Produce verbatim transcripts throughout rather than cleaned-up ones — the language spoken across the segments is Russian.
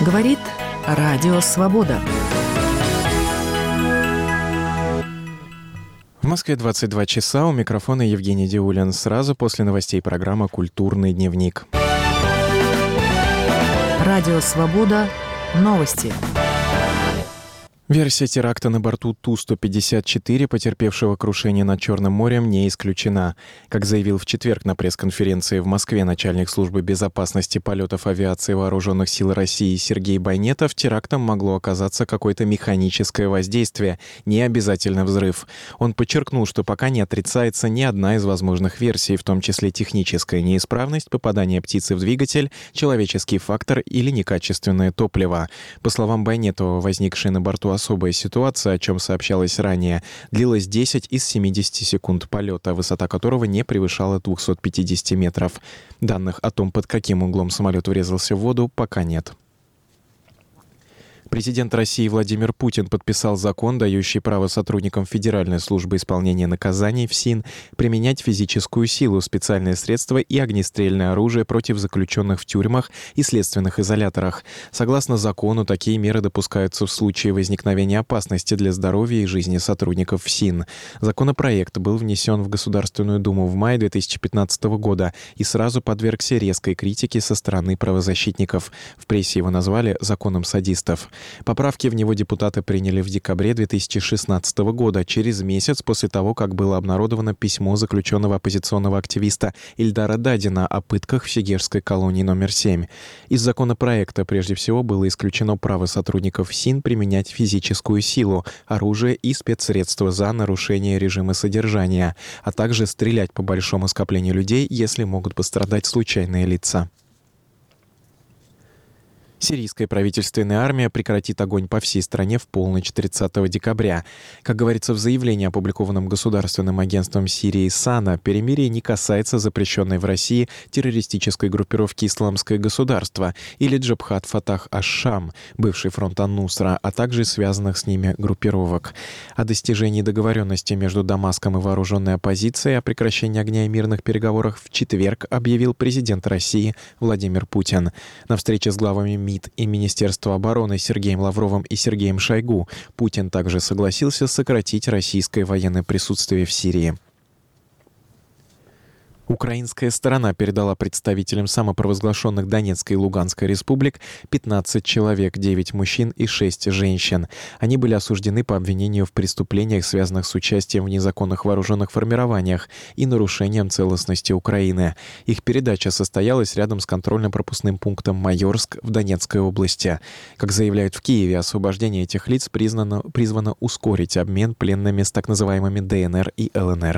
Говорит Радио Свобода. В Москве двадцать два часа. У микрофона Евгений Диулин. Сразу после новостей программа «Культурный дневник». Радио Свобода. Новости. Версия теракта на борту Ту сто пятьдесят четыре, потерпевшего крушение над Черным морем, не исключена. Как заявил в четверг на пресс-конференции в Москве начальник службы безопасности полетов авиации Вооруженных сил России Сергей Байнетов, терактом могло оказаться какое-то механическое воздействие, не обязательно взрыв. Он подчеркнул, что пока не отрицается ни одна из возможных версий, в том числе техническая неисправность, попадание птицы в двигатель, человеческий фактор или некачественное топливо. По словам Байнетова, возникшая на борту особая ситуация, о чем сообщалось ранее, длилась десять из семидесяти секунд полета, высота которого не превышала двухсот пятидесяти метров. Данных о том, под каким углом самолет врезался в воду, пока нет. Президент России Владимир Путин подписал закон, дающий право сотрудникам Федеральной службы исполнения наказаний ФСИН применять физическую силу, специальные средства и огнестрельное оружие против заключенных в тюрьмах и следственных изоляторах. Согласно закону, такие меры допускаются в случае возникновения опасности для здоровья и жизни сотрудников ФСИН. Законопроект был внесен в Государственную Думу в мае две тысячи пятнадцатого года и сразу подвергся резкой критике со стороны правозащитников. В прессе его назвали «законом садистов». Поправки в него депутаты приняли в декабре две тысячи шестнадцатого года, через месяц после того, как было обнародовано письмо заключенного оппозиционного активиста Ильдара Дадина о пытках в Сегежской колонии номер семь. Из законопроекта прежде всего было исключено право сотрудников ФСИН применять физическую силу, оружие и спецсредства за нарушение режима содержания, а также стрелять по большому скоплению людей, если могут пострадать случайные лица. Сирийская правительственная армия прекратит огонь по всей стране в полночь тридцатого декабря. Как говорится в заявлении, опубликованном Государственным агентством Сирии САНА, перемирие не касается запрещенной в России террористической группировки «Исламское государство» или Джабхат Фатах аш-Шам, бывший фронт ан-Нусра, а также связанных с ними группировок. О достижении договоренности между Дамаском и вооруженной оппозицией о прекращении огня и мирных переговорах в четверг объявил президент России Владимир Путин. На встрече с главами МИД и Министерства обороны Сергеем Лавровым и Сергеем Шойгу Путин также согласился сократить российское военное присутствие в Сирии. Украинская сторона передала представителям самопровозглашенных Донецкой и Луганской республик пятнадцать человек, девять мужчин и шесть женщин. Они были осуждены по обвинению в преступлениях, связанных с участием в незаконных вооруженных формированиях и нарушением целостности Украины. Их передача состоялась рядом с контрольно-пропускным пунктом Майорск в Донецкой области. Как заявляют в Киеве, освобождение этих лиц признано, призвано ускорить обмен пленными с так называемыми ДНР и ЛНР.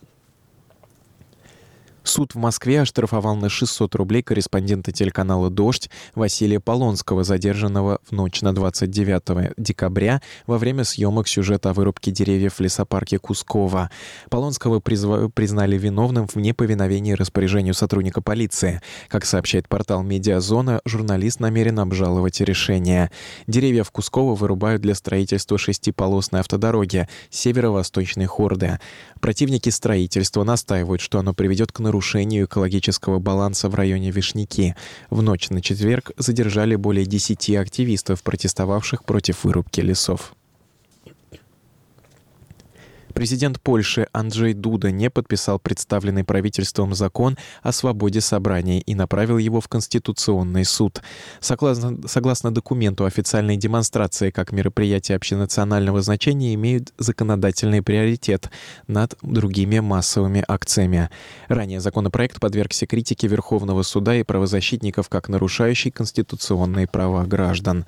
Суд в Москве оштрафовал на шестьсот рублей корреспондента телеканала «Дождь» Василия Полонского, задержанного в ночь на двадцать девятого декабря во время съемок сюжета о вырубке деревьев в лесопарке Кусково. Полонского призва... признали виновным в неповиновении распоряжению сотрудника полиции. Как сообщает портал «Медиазона», журналист намерен обжаловать решение. Деревья в Кусково вырубают для строительства шестиполосной автодороги северо-восточной Хорды. Противники строительства настаивают, что оно приведет к нарушению нарушению экологического баланса в районе Вишняки. В ночь на четверг задержали более десяти активистов, протестовавших против вырубки лесов. Президент Польши Анджей Дуда не подписал представленный правительством закон о свободе собраний и направил его в Конституционный суд. Согласно, согласно документу, официальные демонстрации как мероприятия общенационального значения имеют законодательный приоритет над другими массовыми акциями. Ранее законопроект подвергся критике Верховного суда и правозащитников как нарушающий конституционные права граждан.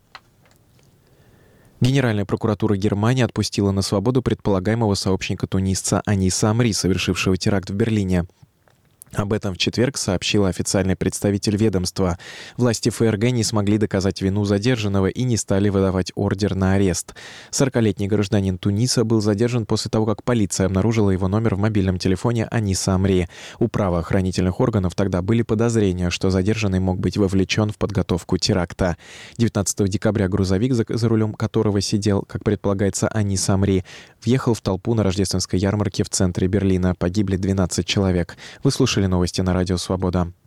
Генеральная прокуратура Германии отпустила на свободу предполагаемого сообщника-тунисца Аниса Амри, совершившего теракт в Берлине. Об этом в четверг сообщил официальный представитель ведомства. Власти ФРГ не смогли доказать вину задержанного и не стали выдавать ордер на арест. сорокалетний гражданин Туниса был задержан после того, как полиция обнаружила его номер в мобильном телефоне Аниса Амри. У правоохранительных органов тогда были подозрения, что задержанный мог быть вовлечен в подготовку теракта. девятнадцатого декабря грузовик, за, за рулем которого сидел, как предполагается, Анис Амри, въехал в толпу на рождественской ярмарке в центре Берлина. Погибли двенадцать человек. Вы слушали новости на Радио Свобода.